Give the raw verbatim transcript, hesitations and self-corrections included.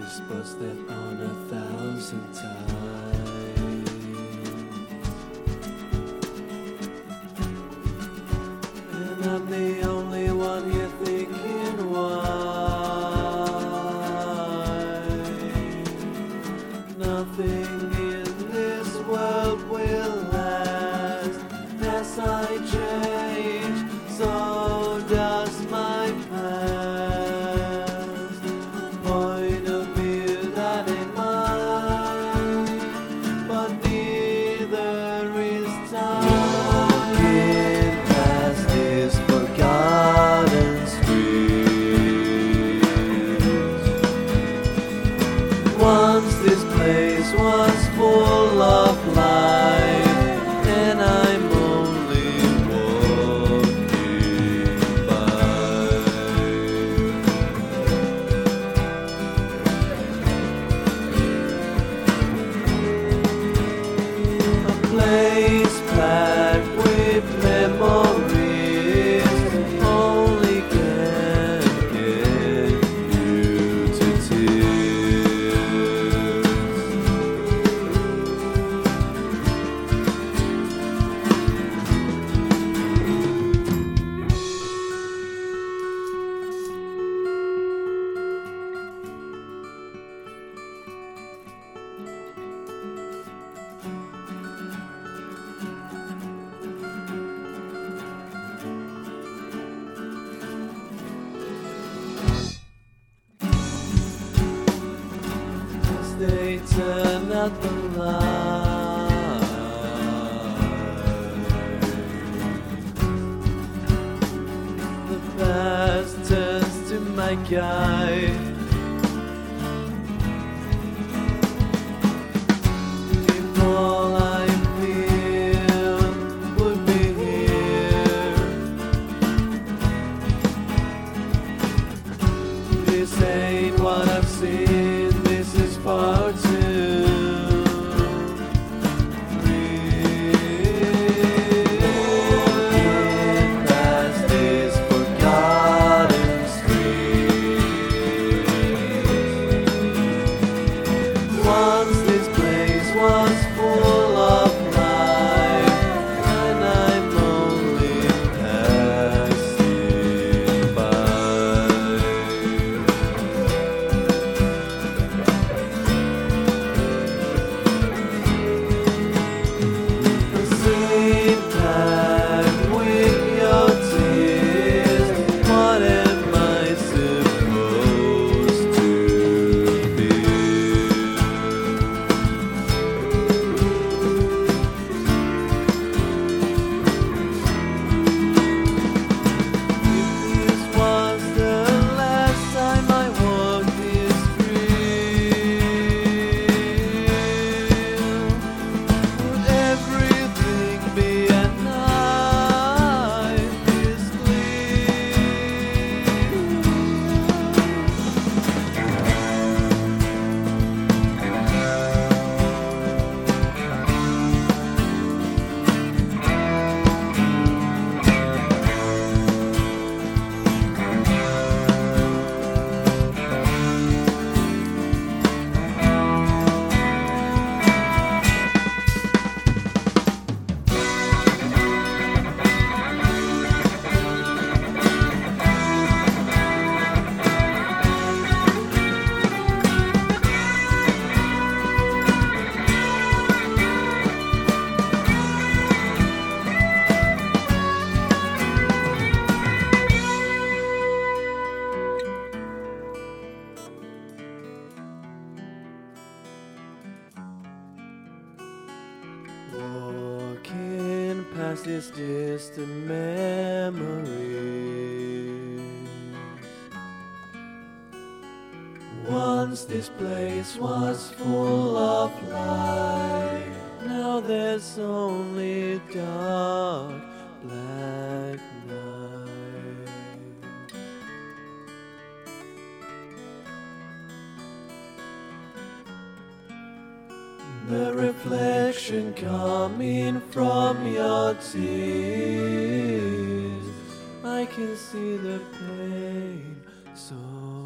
but step on a thousand times. And I'm the only one here thinking why nothing in this world will last. As I change, so does my past. Point of view that ain't mine, but neither is time. Walking past this forgotten street. Once this place was full of life, and I'm only walking by. A place packed with memories only can get you to tears. As they turn out the light, the past turns to my guide. If all I feel would be here, this ain't what I've seen, this is far too real. Past this forgotten street. Once this place was full of life, and I'm only passing by. The scene packed with your tears. What am I supposed to feel? If this was the last time I walked this field, would everything be at night this walking past this distant memories. Once this place was full of light, now there's only dark black night. The reflection coming from your tears, I can see the pain so